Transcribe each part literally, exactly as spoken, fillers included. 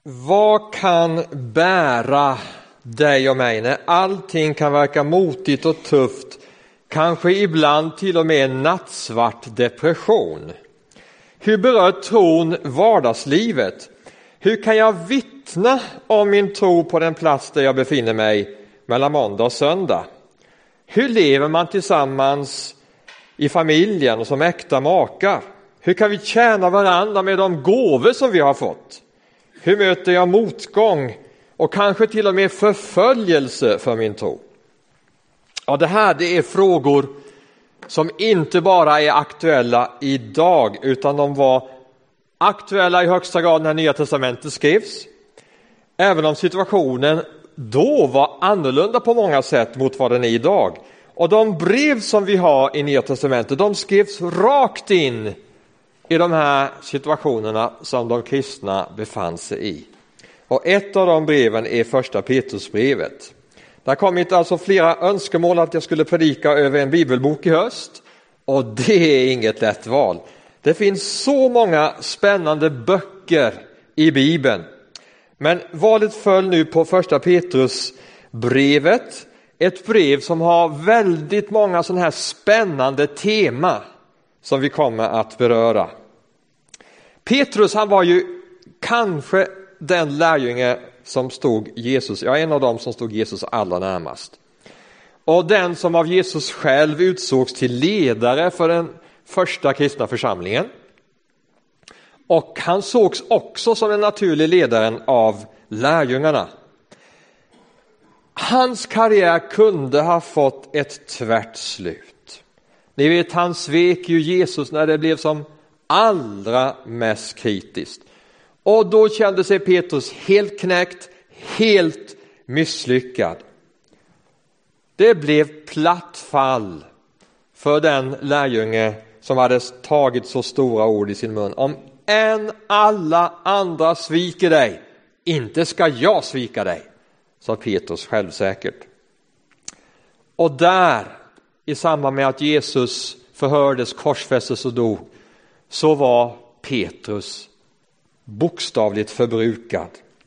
Vad kan bära dig och mig när allting kan verka motigt och tufft, kanske ibland till och med en nattsvart depression? Hur berör tron vardagslivet? Hur kan jag vittna om min tro på den plats där jag befinner mig mellan måndag och söndag? Hur lever man tillsammans i familjen och som äkta makar? Hur kan vi tjäna varandra med de gåvor som vi har fått? Hur möter jag motgång och kanske till och med förföljelse för min tro? Ja, det här det är frågor som inte bara är aktuella idag, utan de var aktuella i högsta grad när Nya testamentet skrevs. Även om situationen då var annorlunda på många sätt mot vad den är idag. Och de brev som vi har i Nya testamentet, de skrevs rakt in i de här situationerna som de kristna befann sig i. Och ett av de breven är första Petrusbrevet. Det har kommit alltså flera önskemål att jag skulle predika över en bibelbok i höst. Och det är inget lätt val. Det finns så många spännande böcker i Bibeln. Men valet föll nu på första Petrusbrevet. Ett brev som har väldigt många sådana här spännande tema som vi kommer att beröra. Petrus, han var ju kanske den lärjunge som stod Jesus, ja en av dem som stod Jesus allra närmast. Och den som av Jesus själv utsågs till ledare för den första kristna församlingen. Och han sågs också som den naturliga ledaren av lärjungarna. Hans karriär kunde ha fått ett tvärt slut. Ni vet, han svek ju Jesus när det blev som allra mest kritiskt. Och då kände sig Petrus helt knäckt, helt misslyckad. Det blev platt fall för den lärjunge som hade tagit så stora ord i sin mun. Om än alla andra sviker dig, inte ska jag svika dig, sa Petrus självsäkert. Och där, i samband med att Jesus förhördes, korsfästes och dog, så var Petrus bokstavligt förbrukad.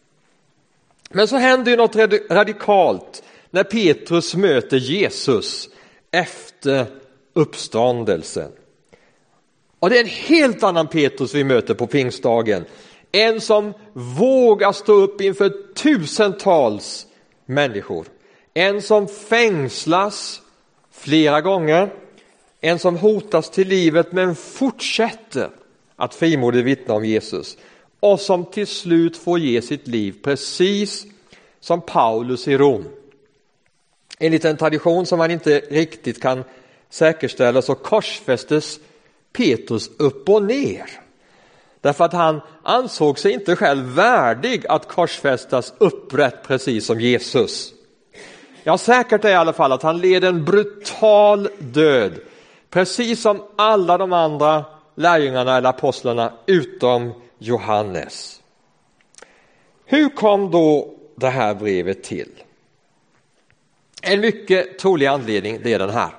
Men så hände ju något radikalt när Petrus möter Jesus efter uppståndelsen. Och det är en helt annan Petrus vi möter på pingstdagen. En som vågar stå upp inför tusentals människor. En som fängslas flera gånger. En som hotas till livet men fortsätter att frimodigt vittna om Jesus. Och som till slut får ge sitt liv precis som Paulus i Rom. Enligt en tradition som man inte riktigt kan säkerställa så korsfästes Petrus upp och ner. Därför att han ansåg sig inte själv värdig att korsfästas upprätt precis som Jesus. Ja, säkert är i alla fall att han led en brutal död. Precis som alla de andra lärjungarna eller apostlarna utom Johannes. Hur kom då det här brevet till? En mycket trolig anledning, det är den här.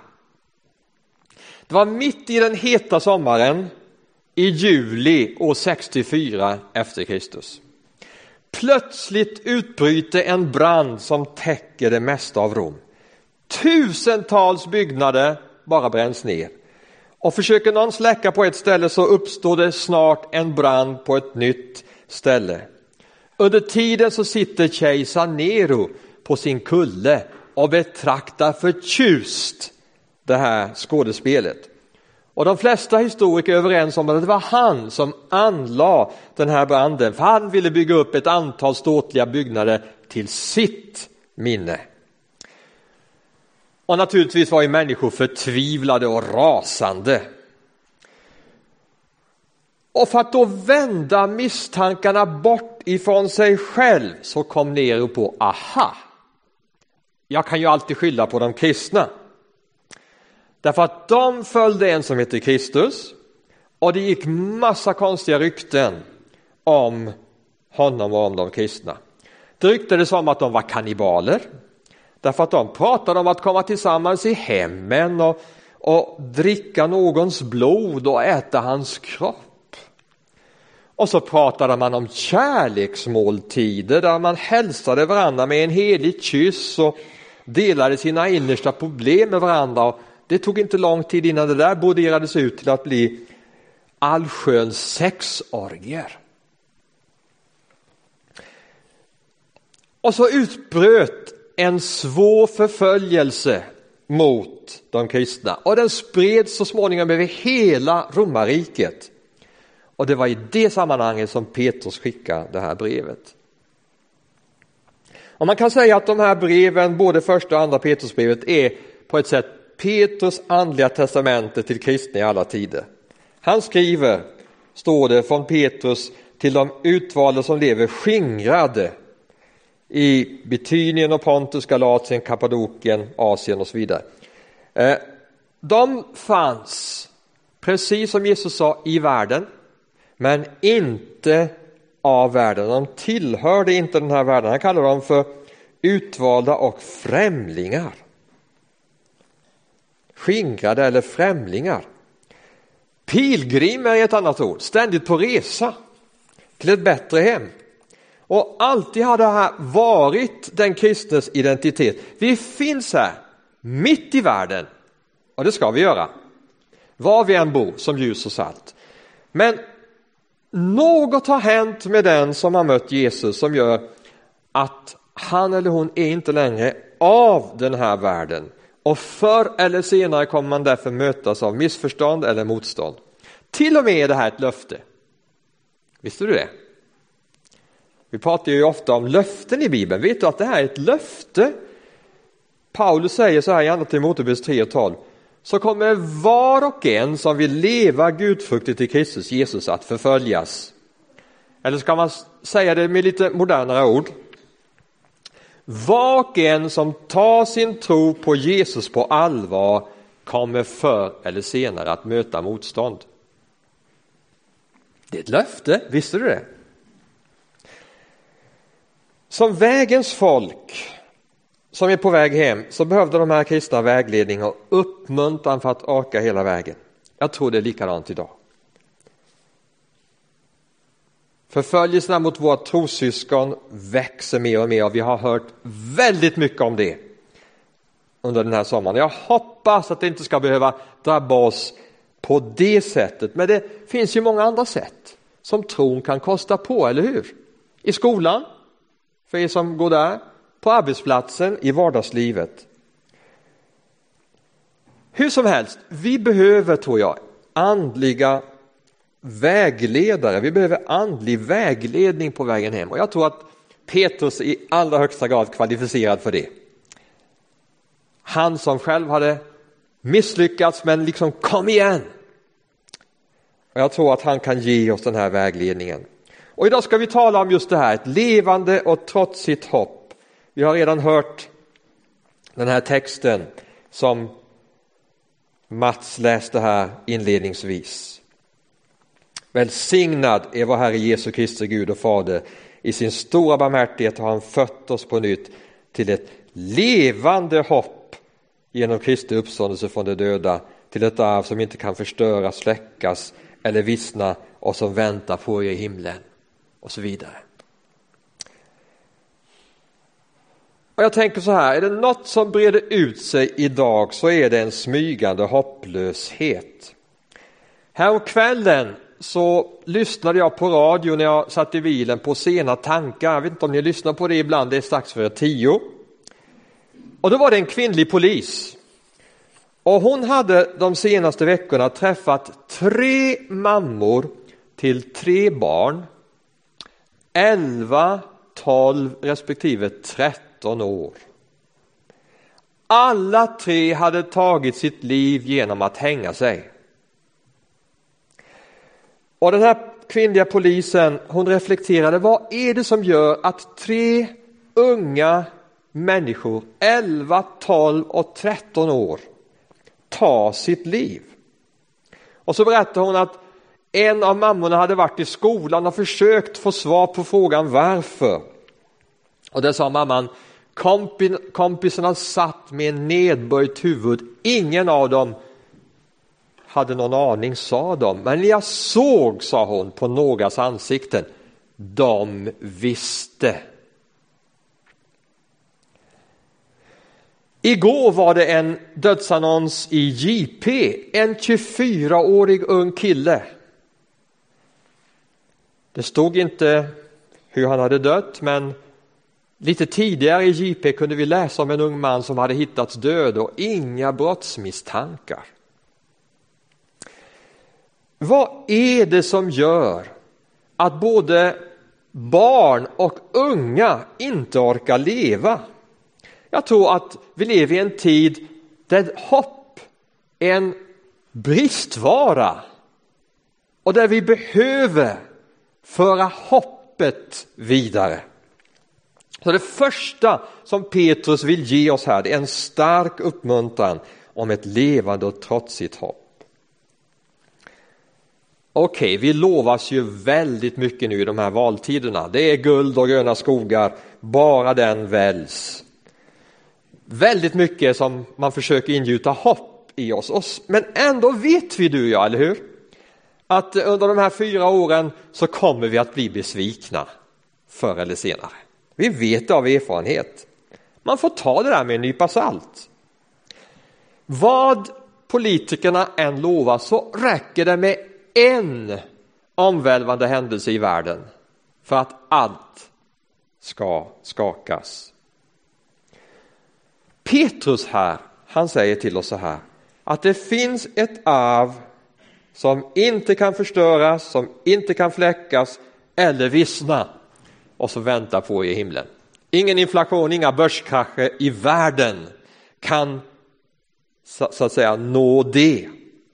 Det var mitt i den heta sommaren i juli år sextiofyra efter Kristus. Plötsligt utbryter en brand som täcker det mesta av Rom. Tusentals byggnader bara bränns ner. Och försöker någon släcka på ett ställe så uppstår det snart en brand på ett nytt ställe. Under tiden så sitter kejsar Nero på sin kulle och betraktar förtjust det här skådespelet. Och de flesta historiker är överens om att det var han som anlade den här branden. För han ville bygga upp ett antal ståtliga byggnader till sitt minne. Och naturligtvis var ju människor förtvivlade och rasande. Och för att då vända misstankarna bort ifrån sig själv så kom Nero på, aha, jag kan ju alltid skylla på de kristna. Därför att de följde en som heter Kristus och det gick massa konstiga rykten om honom och om de kristna. Det ryktades om att de var kannibaler. Därför att de pratade om att komma tillsammans i hemmen och, och dricka någons blod och äta hans kropp. Och så pratade man om kärleksmåltider där man hälsade varandra med en helig kyss och delade sina innersta problem med varandra. Det tog inte lång tid innan det där broderades ut till att bli allsköns sexorgier. Och så utbröt en svår förföljelse mot de kristna. Och den spreds så småningom över hela romarriket. Och det var i det sammanhanget som Petrus skickade det här brevet. Och man kan säga att de här breven, både första och andra Petrusbrevet, är på ett sätt Petrus andliga testamente till kristna i alla tider. Han skriver, står det från Petrus, till de utvalda som lever skingrade i Bitynien och Pontus, Galatien, Kappadokien, Asien och så vidare. De fanns, precis som Jesus sa, i världen, men inte av världen. De tillhörde inte den här världen. Han kallar dem för utvalda och främlingar. Skingrade eller främlingar. Pilgrim är ett annat ord. Ständigt på resa till ett bättre hem. Och alltid har det här varit den kristnes identitet. Vi finns här, mitt i världen. Och det ska vi göra. Var vi än bor, som ljus och salt. Men något har hänt med den som har mött Jesus som gör att han eller hon är inte längre av den här världen. Och förr eller senare kommer man därför mötas av missförstånd eller motstånd. Till och med är det här ett löfte. Visste du det? Vi pratar ju ofta om löften i Bibeln. Vet du att det här är ett löfte? Paulus säger så här i andra Timoteus tre och tolv. Så kommer var och en som vill leva gudfruktigt i Kristus Jesus att förföljas. Eller ska man säga det med lite modernare ord? Var och en som tar sin tro på Jesus på allvar kommer förr eller senare att möta motstånd. Det är ett löfte, visste du det? Som vägens folk som är på väg hem så behövde de här kristna vägledning och uppmuntran för att orka hela vägen. Jag tror det är likadant idag. Förföljelserna mot våra trossyskon växer mer och mer och vi har hört väldigt mycket om det under den här sommaren. Jag hoppas att det inte ska behöva drabba oss på det sättet. Men det finns ju många andra sätt som tron kan kosta på, eller hur? I skolan, för er som går där, på arbetsplatsen, i vardagslivet. Hur som helst, vi behöver, tror jag, andliga vägledare. Vi behöver andlig vägledning på vägen hem. Och jag tror att Petrus är i allra högsta grad kvalificerad för det. Han som själv hade misslyckats men liksom kom igen. Och jag tror att han kan ge oss den här vägledningen. Och idag ska vi tala om just det här, ett levande och trotsigt hopp. Vi har redan hört den här texten som Mats läste här inledningsvis. Välsignad är vår Herre Jesu Kristi Gud och Fader. I sin stora barmhärtighet har han fött oss på nytt till ett levande hopp genom Kristi uppståndelse från de döda, till ett arv som inte kan förstöras, släckas eller vissna och som väntar på er i himlen och så vidare. Och jag tänker så här, är det något som breder ut sig idag så är det en smygande hopplöshet. Här om kvällen så lyssnade jag på radio när jag satt i bilen på Sena tankar. Jag vet inte om ni lyssnar på det ibland, det är strax före tio. Och då var det en kvinnlig polis. Och hon hade de senaste veckorna träffat tre mammor till tre barn. elva, tolv respektive tretton år. Alla tre hade tagit sitt liv genom att hänga sig. Och den här kvinnliga polisen, hon reflekterade, vad är det som gör att tre unga människor, elva, tolv och tretton år, tar sitt liv? Och så berättar hon att en av mammorna hade varit i skolan och försökt få svar på frågan varför. Och där sa mamman, Kompi- kompisarna satt med nedböjt huvud. Ingen av dem hade någon aning, sa de. Men jag såg, sa hon, på någras ansikten. De visste. Igår var det en dödsannons i J P. En tjugofyraårig ung kille. Det stod inte hur han hade dött, men lite tidigare i J P kunde vi läsa om en ung man som hade hittats död och inga brottsmisstankar. Vad är det som gör att både barn och unga inte orkar leva? Jag tror att vi lever i en tid där hopp är en bristvara och där vi behöver föra hoppet vidare. Så det första som Petrus vill ge oss här, det är en stark uppmuntran om ett levande och trotsigt hopp. Okej, vi lovas ju väldigt mycket nu i de här valtiderna. Det är guld och gröna skogar, bara den väljs. Väldigt mycket som man försöker ingjuta hopp i oss. Men ändå vet vi, du och jag, eller hur? Att under de här fyra åren så kommer vi att bli besvikna förr eller senare. Vi vet av erfarenhet. Man får ta det där med en nypa salt. Vad politikerna än lovar så räcker det med en omvälvande händelse i världen för att allt ska skakas. Petrus här, han säger till oss så här, att det finns ett arv som inte kan förstöras, som inte kan fläckas eller vissna och så väntar på i himlen. Ingen inflation, inga börskrascher i världen kan så, så att säga nå det.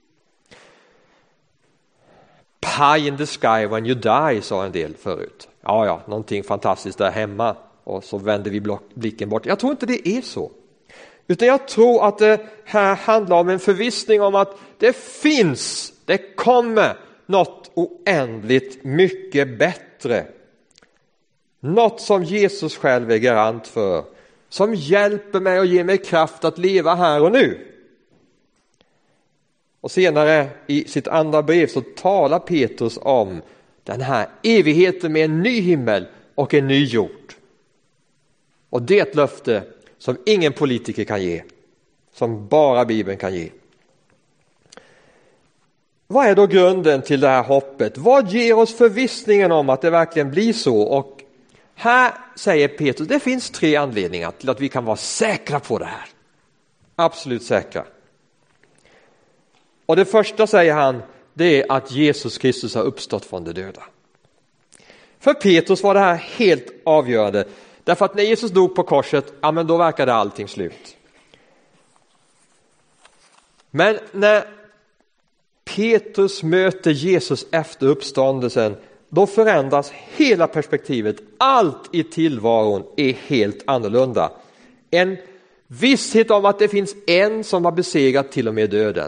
Pie in the sky when you die, sa en del förut. Ja, ja, någonting fantastiskt där hemma och så vänder vi blicken bort. Jag tror inte det är så. Utan jag tror att det här handlar om en förvissning om att det finns, det kommer något oändligt mycket bättre. Något som Jesus själv är garant för. Som hjälper mig och ger mig kraft att leva här och nu. Och senare i sitt andra brev så talar Petrus om den här evigheten med en ny himmel och en ny jord. Och det är ett löfte som ingen politiker kan ge. Som bara Bibeln kan ge. Vad är då grunden till det här hoppet? Vad ger oss förvissningen om att det verkligen blir så? Och här säger Petrus, det finns tre anledningar till att vi kan vara säkra på det här. Absolut säkra. Och det första, säger han, det är att Jesus Kristus har uppstått från de döda. För Petrus var det här helt avgörande. Därför att när Jesus dog på korset, ja men då verkade allting slut. Men när Petrus möter Jesus efter uppståndelsen, då förändras hela perspektivet. Allt i tillvaron är helt annorlunda. En visshet om att det finns en som har besegrat till och med döden.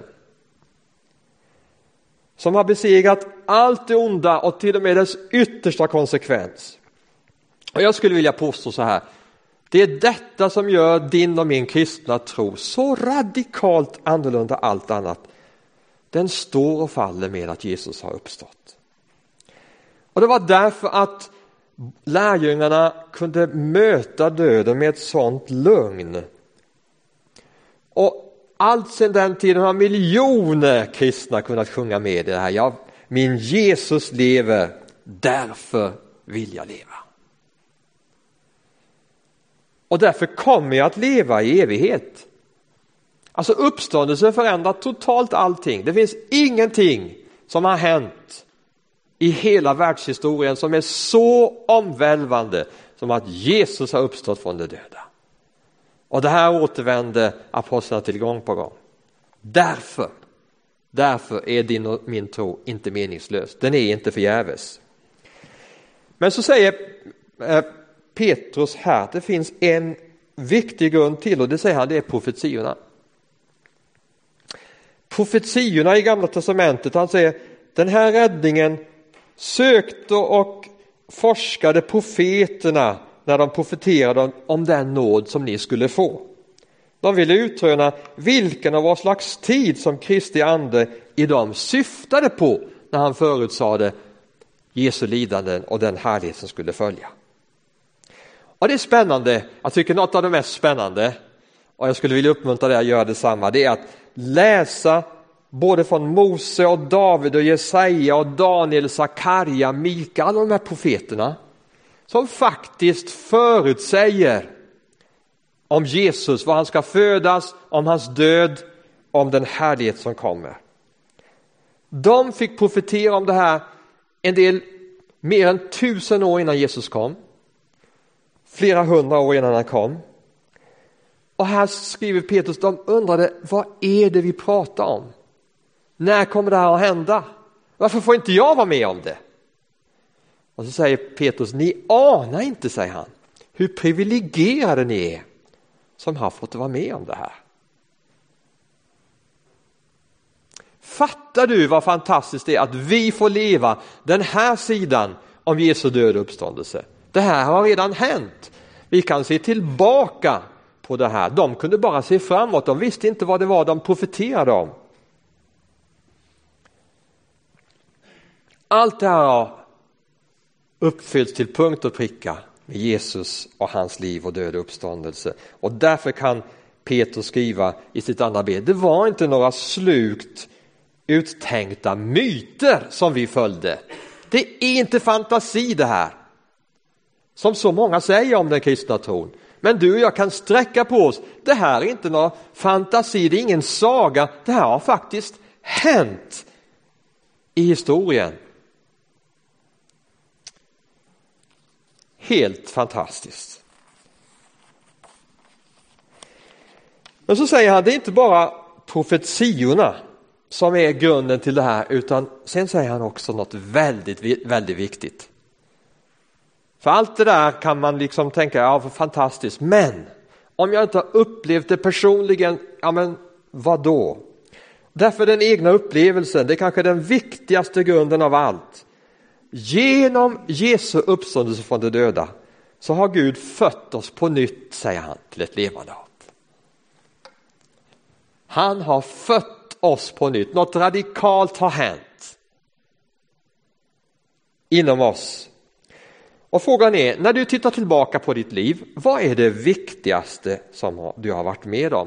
Som har besegrat allt det onda och till och med dess yttersta konsekvens. Och jag skulle vilja påstå så här. Det är detta som gör din och min kristna tro så radikalt annorlunda allt annat. Den står och faller med att Jesus har uppstått. Och det var därför att lärjungarna kunde möta döden med ett sånt lugn. Och allt sedan den tiden har miljoner kristna kunnat sjunga med det här. Ja, min Jesus lever, därför vill jag leva. Och därför kommer jag att leva i evighet. Alltså uppståndelsen förändrar totalt allting. Det finns ingenting som har hänt i hela världshistorien som är så omvälvande som att Jesus har uppstått från de döda. Och det här återvänder apostlarna till gång på gång. Därför, därför är din och min tro inte meningslös. Den är inte förgäves. Men så säger eh, Petrus här att det finns en viktig grund till, och det säger han, det är profetiorna. Profetiorna i Gamla testamentet, han säger, den här räddningen sökte och forskade profeterna när de profeterade om den nåd som ni skulle få. De ville utröna vilken av vad slags tid som Kristi ande i dem syftade på när han förutsade Jesu lidanden och den härlighet som skulle följa. Och det är spännande, jag tycker något av det mest spännande, och jag skulle vilja uppmuntra dig att göra detsamma, det är att läsa både från Mose och David och Jesaja och Daniel, Sakarja, Mika, alla de här profeterna som faktiskt förutsäger om Jesus, var han ska födas, om hans död, om den härlighet som kommer. De fick profetera om det här en del mer än tusen år innan Jesus kom. Flera hundra år innan han kom. Och här skriver Petrus, de undrade, vad är det vi pratar om? När kommer det här att hända? Varför får inte jag vara med om det? Och så säger Petrus, ni anar inte, säger han, hur privilegierade ni är som har fått vara med om det här. Fattar du vad fantastiskt det är att vi får leva den här sidan om Jesu död och uppståndelse? Det här har redan hänt. Vi kan se tillbaka på det här. De kunde bara se framåt. De visste inte vad det var de profeterade om. Allt det här har uppfyllts till punkt och pricka med Jesus och hans liv och död och uppståndelse. Och därför kan Petrus skriva i sitt andra brev, det var inte några slukt uttänkta myter som vi följde. Det är inte fantasi det här. Som så många säger om den kristna tron. Men du och jag kan sträcka på oss. Det här är inte någon fantasi, det är ingen saga. Det här har faktiskt hänt i historien. Helt fantastiskt. Men så säger han, det är inte bara profetiorna som är grunden till det här, utan sen säger han också något väldigt, väldigt viktigt. För allt det där kan man liksom tänka, ja, för fantastiskt. Men om jag inte har upplevt det personligen, ja men vad då? Därför den egna upplevelsen, det är kanske den viktigaste grunden av allt. Genom Jesu uppståndelse från de döda så har Gud fött oss på nytt, säger han, till ett levande hopp. Han har fött oss på nytt. Något radikalt har hänt inom oss. Och frågan är, när du tittar tillbaka på ditt liv, vad är det viktigaste som du har varit med om?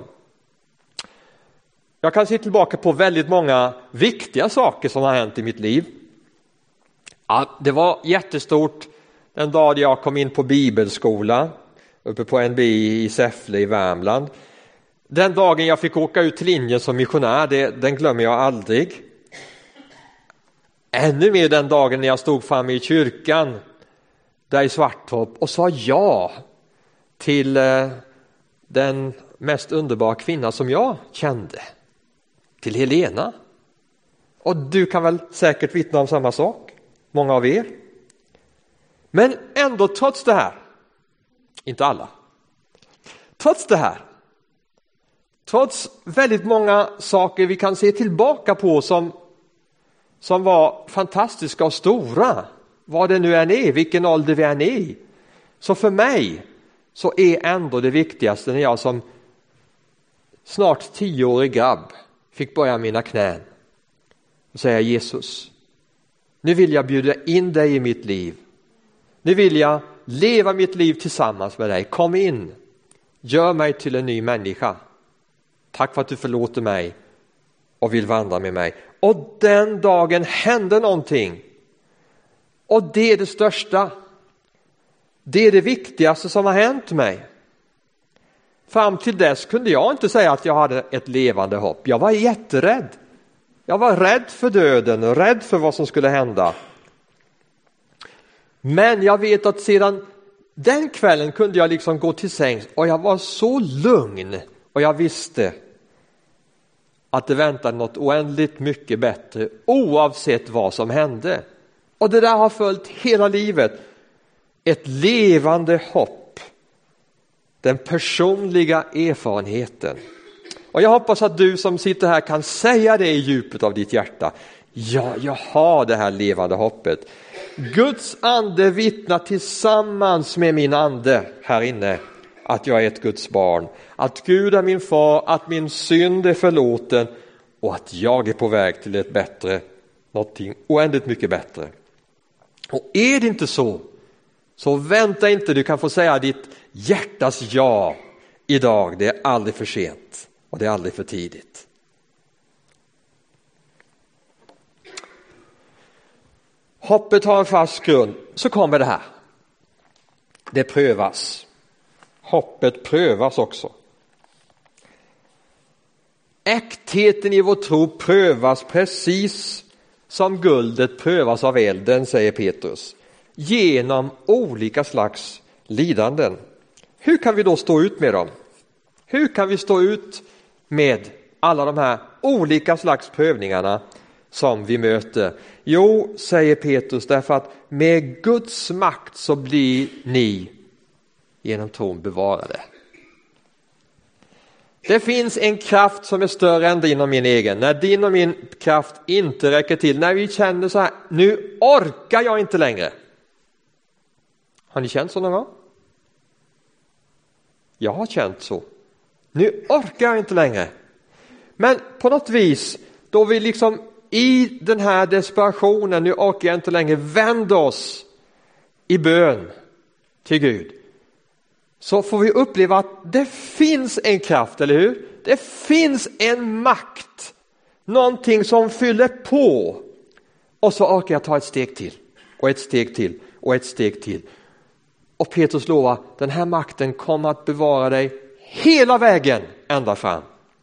Jag kan se tillbaka på väldigt många viktiga saker som har hänt i mitt liv. Ja, det var jättestort den dag jag kom in på bibelskola uppe på N B I i Säffle i Värmland. Den dagen jag fick åka ut till Indien som missionär, det, den glömmer jag aldrig. Ännu mer den dagen när jag stod framme i kyrkan där i Svarttorp och sa ja till eh, den mest underbara kvinna som jag kände. Till Helena. Och du kan väl säkert vittna om samma sak. Många av er. Men ändå trots det här, inte alla, trots det här, trots väldigt många saker vi kan se tillbaka på som, som var fantastiska och stora, vad det nu än är, vilken ålder vi än är i, så för mig så är ändå det viktigaste när jag som snart tioårig grabb fick böja mina knän och säga, Jesus, nu vill jag bjuda in dig i mitt liv. Nu vill jag leva mitt liv tillsammans med dig. Kom in. Gör mig till en ny människa. Tack för att du förlåter mig och vill vandra med mig. Och den dagen hände någonting. Och det är det största. Det är det viktigaste som har hänt mig. Fram till dess kunde jag inte säga att jag hade ett levande hopp. Jag var jätterädd. Jag var rädd för döden och rädd för vad som skulle hända. Men jag vet att sedan den kvällen kunde jag liksom gå till sängs och jag var så lugn och jag visste att det väntade något oändligt mycket bättre oavsett vad som hände. Och det där har följt hela livet. Ett levande hopp. Den personliga erfarenheten. Och jag hoppas att du som sitter här kan säga det i djupet av ditt hjärta. Ja, jag har det här levande hoppet. Guds ande vittnar tillsammans med min ande här inne att jag är ett Guds barn, att Gud är min far, att min synd är förlåten och att jag är på väg till ett bättre, någonting oändligt mycket bättre. Och är det inte så, så vänta inte, du kan få säga ditt hjärtas ja idag. Det är aldrig för sent och det är aldrig för tidigt. Hoppet har en fast grund, så kommer det här. Det prövas. Hoppet prövas också. Äktheten i vår tro prövas precis som guldet prövas av elden, säger Petrus. Genom olika slags lidanden. Hur kan vi då stå ut med dem? Hur kan vi stå ut med alla de här olika slags prövningarna som vi möter? Jo, säger Petrus, därför att med Guds makt så blir ni genom tron bevarade. Det finns en kraft som är större än din och min egen. När din och min kraft inte räcker till, när vi känner så här, nu orkar jag inte längre. Har ni känt så någon gång? Jag har känt så. Nu orkar jag inte längre. Men på något vis, då vi liksom i den här desperationen, nu orkar jag inte längre, vänder oss i bön till Gud. Så får vi uppleva att det finns en kraft, eller hur? Det finns en makt. Någonting som fyller på. Och så orkar jag ta ett steg till. Och ett steg till. Och ett steg till. Och Petrus lovar, den här makten kommer att bevara dig hela vägen ända fram.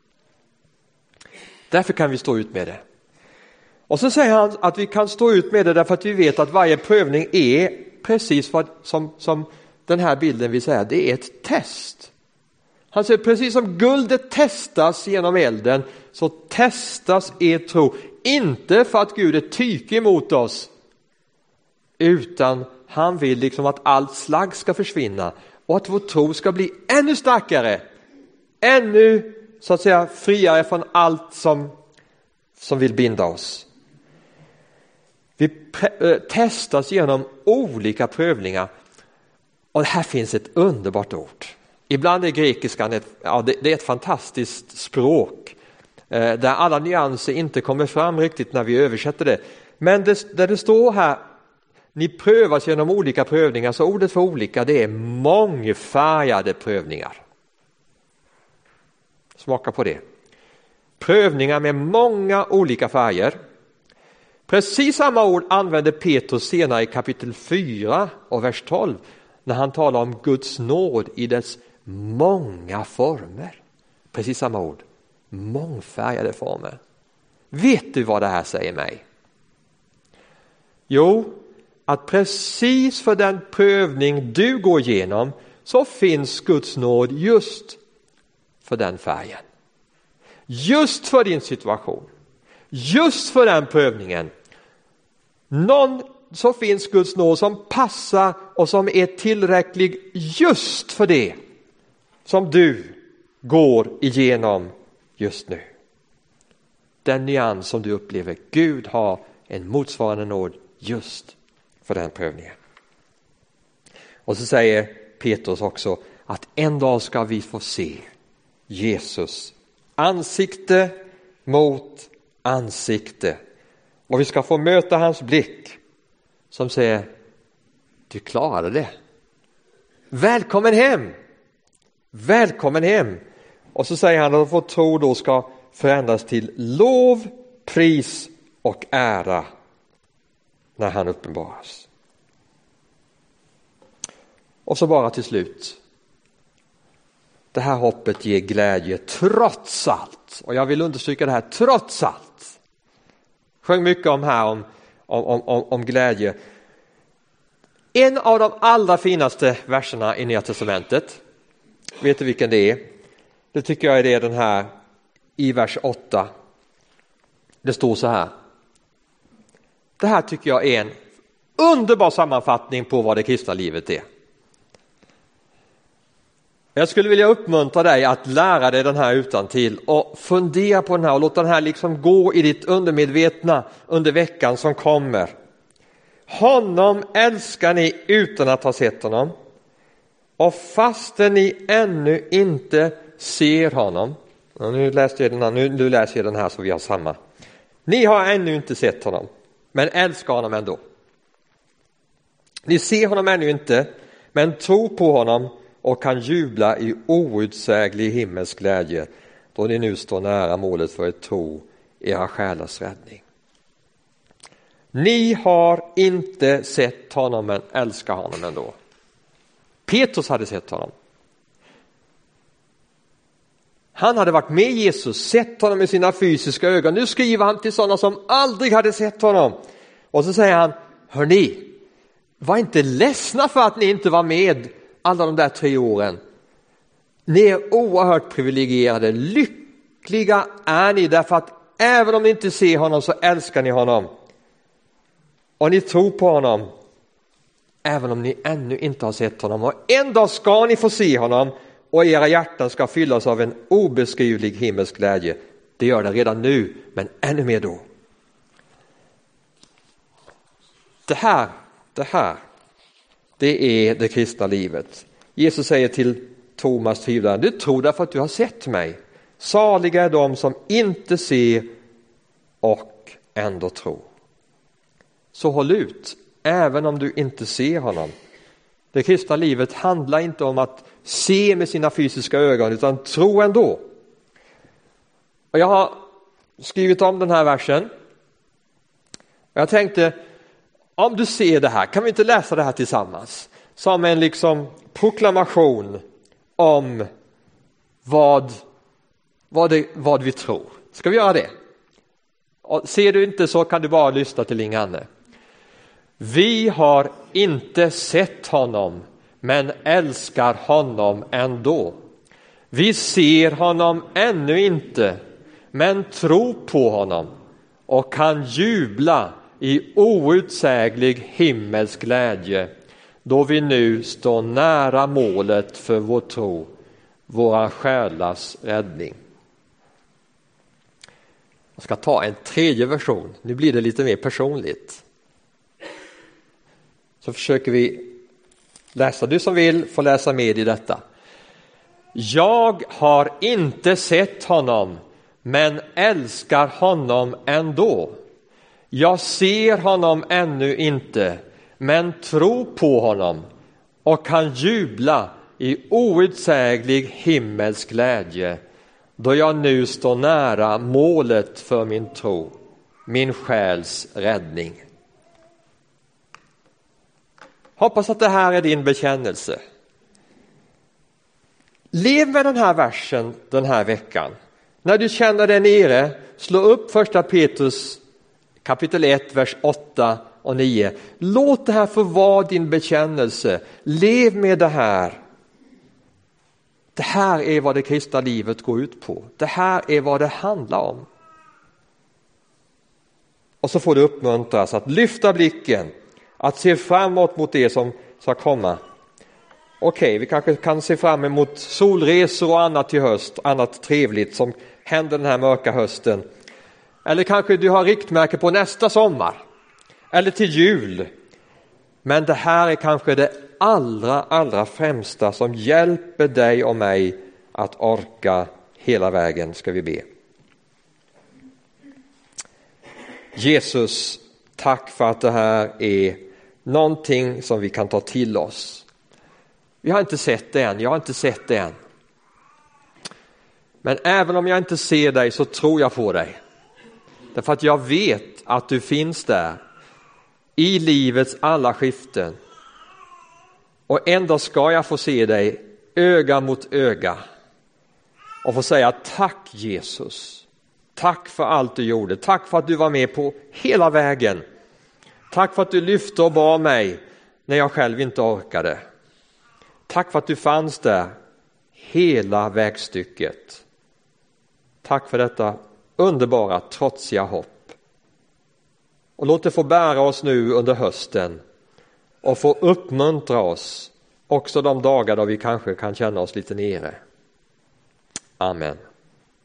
Därför kan vi stå ut med det. Och så säger han att vi kan stå ut med det därför att vi vet att varje prövning är precis vad som, som den här bilden vill säga. Det är ett test. Han säger precis som guldet testas genom elden, så testas er tro. Inte för att Gud är tykig mot oss, utan han vill liksom att allt slag ska försvinna och att vår tro ska bli ännu starkare, ännu så att säga friare från allt som, som vill binda oss. Vi pre- äh, testas genom olika prövningar, och här finns ett underbart ord. Ibland är grekiskan ett, ja, det, det är ett fantastiskt språk eh, där alla nyanser inte kommer fram riktigt när vi översätter det. Men det, där det står här, ni prövas genom olika prövningar, så ordet för olika, det är mångfärgade prövningar. Smaka på det. Prövningar med många olika färger. Precis samma ord använder Petrus senare i kapitel fyra och vers tolv, när han talar om Guds nåd i dess många former. Precis samma ord. Mångfärgade former. Vet du vad det här säger mig? Jo, att precis för den prövning du går igenom så finns Guds nåd just för den färgen. Just för din situation. Just för den prövningen. Någon så finns Guds nåd som passar och som är tillräcklig just för det som du går igenom just nu. Den nyans som du upplever, Gud har en motsvarande nåd just för den prövningen. Och så säger Petrus också att en dag ska vi få se Jesus ansikte mot ansikte. Och vi ska få möta hans blick som säger, du klarade det. Välkommen hem. Välkommen hem. Och så säger han att vår tro då ska förändras till lov, pris och ära när han uppenbaras. Och så bara till slut. Det här hoppet ger glädje trots allt. Och jag vill understryka det här, trots allt. Sjöng mycket om här om, om, om, om glädje. En av de allra finaste verserna i Nya testamentet, vet du vilken det är? Det tycker jag är det, den här i vers åtta. Det står så här. Det här tycker jag är en underbar sammanfattning på vad det kristna livet är. Jag skulle vilja uppmuntra dig att lära dig den här utantill och fundera på den här och låta den här liksom gå i ditt undermedvetna under veckan som kommer. Honom älskar ni utan att ha sett honom. Och fastän ni ännu inte ser honom. Och nu läste jag den här, nu, nu läser jag den här så vi har samma. Ni har ännu inte sett honom, men älskar honom ändå. Ni ser honom ännu inte, men tror på honom och kan jubla i outsäglig himmelsk glädje, då ni nu står nära målet för ett tro, era själars räddning. Ni har inte sett honom, men älskar honom ändå. Petrus hade sett honom. Han hade varit med Jesus, sett honom med sina fysiska ögon. Nu skriver han till sådana som aldrig hade sett honom. Och så säger han, hörni, var inte ledsna för att ni inte var med alla de där tre åren. Ni är oerhört privilegierade. Lyckliga är ni därför att även om ni inte ser honom så älskar ni honom. Och ni tror på honom. Även om ni ännu inte har sett honom. Och en dag ska ni få se honom. Och era hjärtan ska fyllas av en obeskrivlig himmelsk glädje. Det gör det redan nu, men ännu mer då. Det här, det här, det är det kristna livet. Jesus säger till Thomas tvivlaren, du tror därför att du har sett mig. Saliga är de som inte ser och ändå tror. Så håll ut, även om du inte ser honom. Det kristna livet handlar inte om att se med sina fysiska ögon, utan tro ändå. Och jag har skrivit om den här versen. Och jag tänkte, om du ser det här, kan vi inte läsa det här tillsammans? Som en liksom proklamation om vad, vad, det, vad vi tror. Ska vi göra det? Och ser du inte så kan du bara lyssna till Inganne. Vi har inte sett honom, men älskar honom ändå. Vi ser honom ännu inte, men tror på honom och kan jubla i outsäglig himmelsk glädje, då vi nu står nära målet för vår tro, våra själars räddning. Jag ska ta en tredje version. Nu blir det lite mer personligt. Så försöker vi läsa. Du som vill får läsa med i detta. Jag har inte sett honom, men älskar honom ändå. Jag ser honom ännu inte, men tror på honom och kan jubla i outsäglig himmelsk glädje, då jag nu står nära målet för min tro, min själs räddning. Hoppas att det här är din bekännelse. Lev med den här versen den här veckan. När du känner dig nere, slå upp första Petrus kapitel ett, vers åtta och nio. Låt det här få vara din bekännelse. Lev med det här. Det här är vad det kristna livet går ut på. Det här är vad det handlar om. Och så får du uppmuntras att lyfta blicken. Att se framåt mot det som ska komma. Okej, vi kanske kan se fram emot solresor och annat till höst. Annat trevligt som händer den här mörka hösten. Eller kanske du har riktmärke på nästa sommar. Eller till jul. Men det här är kanske det allra, allra främsta som hjälper dig och mig att orka hela vägen, ska vi be. Jesus, tack för att det här är någonting som vi kan ta till oss. Vi har inte sett det än, jag har inte sett det än. Men även om jag inte ser dig så tror jag på dig. Därför att jag vet att du finns där i livets alla skiften. Och ändå ska jag få se dig öga mot öga och få säga tack Jesus. Tack för allt du gjorde. Tack för att du var med på hela vägen. Tack för att du lyfte och bar mig när jag själv inte orkade. Tack för att du fanns där hela vägstycket. Tack för detta underbara, trotsiga hopp. Och låt det få bära oss nu under hösten och få uppmuntra oss också de dagar då vi kanske kan känna oss lite nere. Amen.